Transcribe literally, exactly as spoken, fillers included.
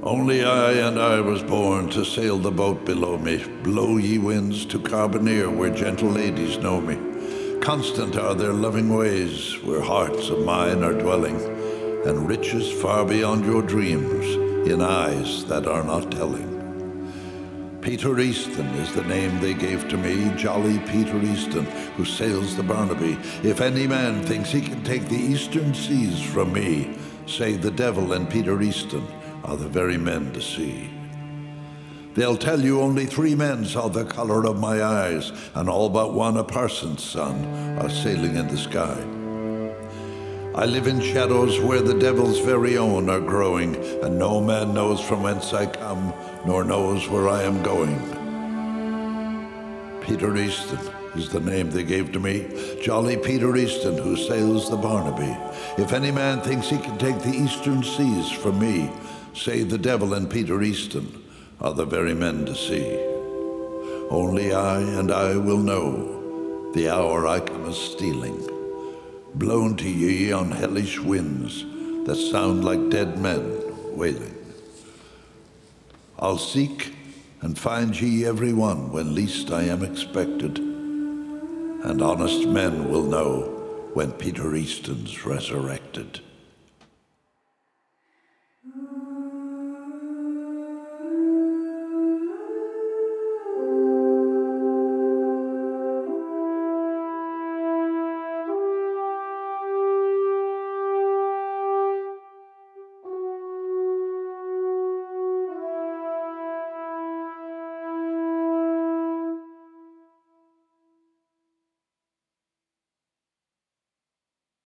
Only I and I was born to sail the boat below me. Blow ye winds to Carbonear, where gentle ladies know me. Constant are their loving ways, where hearts of mine are dwelling, and riches far beyond your dreams, in eyes that are not telling. Peter Easton is the name they gave to me, jolly Peter Easton, who sails the Barnaby. If any man thinks he can take the eastern seas from me, say the devil and Peter Easton are the very men to see. They'll tell you only three men saw the color of my eyes, and all but one, a parson's son, are sailing in the sky. I live in shadows where the devil's very own are growing, and no man knows from whence I come, nor knows where I am going. Peter Easton is the name they gave to me, jolly Peter Easton, who sails the Barnaby. If any man thinks he can take the eastern seas from me, say the devil and Peter Easton are the very men to see. Only I and I will know the hour I come a stealing, blown to ye on hellish winds that sound like dead men wailing. I'll seek and find ye every one when least I am expected, and honest men will know when Peter Easton's resurrected.